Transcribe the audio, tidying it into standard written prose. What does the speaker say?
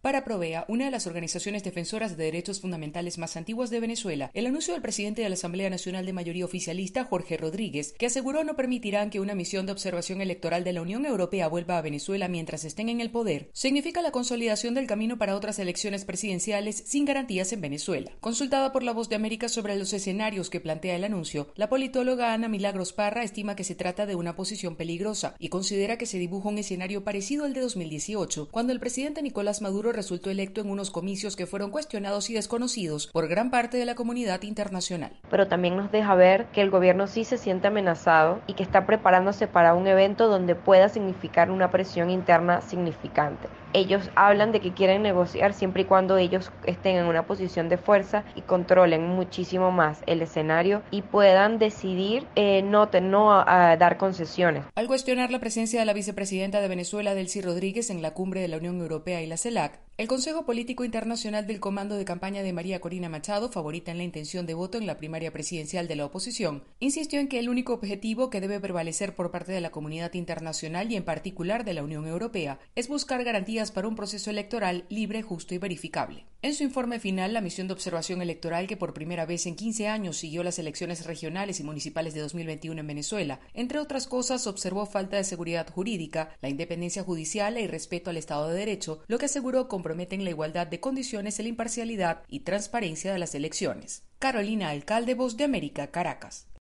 Para Provea, una de las organizaciones defensoras de derechos fundamentales más antiguas de Venezuela, el anuncio del presidente de la Asamblea Nacional de mayoría oficialista, Jorge Rodríguez, que aseguró no permitirán que una misión de observación electoral de la Unión Europea vuelva a Venezuela mientras estén en el poder, significa la consolidación del camino para otras elecciones presidenciales sin garantías en Venezuela. Consultada por La Voz de América sobre los escenarios que plantea el anuncio, la politóloga Ana Milagros Parra estima que se trata de una posición peligrosa y considera que se dibuja un escenario parecido al de 2018, cuando el presidente Nicolás Maduro resultó electo en unos comicios que fueron cuestionados y desconocidos por gran parte de la comunidad internacional. Pero también nos deja ver que el gobierno sí se siente amenazado y que está preparándose para un evento donde pueda significar una presión interna significante. Ellos hablan de que quieren negociar siempre y cuando ellos estén en una posición de fuerza y controlen muchísimo más el escenario y puedan decidir no dar concesiones. Al cuestionar la presencia de la vicepresidenta de Venezuela, Delcy Rodríguez, en la cumbre de la Unión Europea y la CELAC, el Consejo Político Internacional del Comando de Campaña de María Corina Machado, favorita en la intención de voto en la primaria presidencial de la oposición, insistió en que el único objetivo que debe prevalecer por parte de la comunidad internacional y en particular de la Unión Europea es buscar garantías para un proceso electoral libre, justo y verificable. En su informe final, la misión de observación electoral que por primera vez en 15 años siguió las elecciones regionales y municipales de 2021 en Venezuela, entre otras cosas, observó falta de seguridad jurídica, la independencia judicial y respeto al Estado de Derecho, lo que aseguró comprometen la igualdad de condiciones, la imparcialidad y transparencia de las elecciones. Carolina Alcalde, Voz de América, Caracas.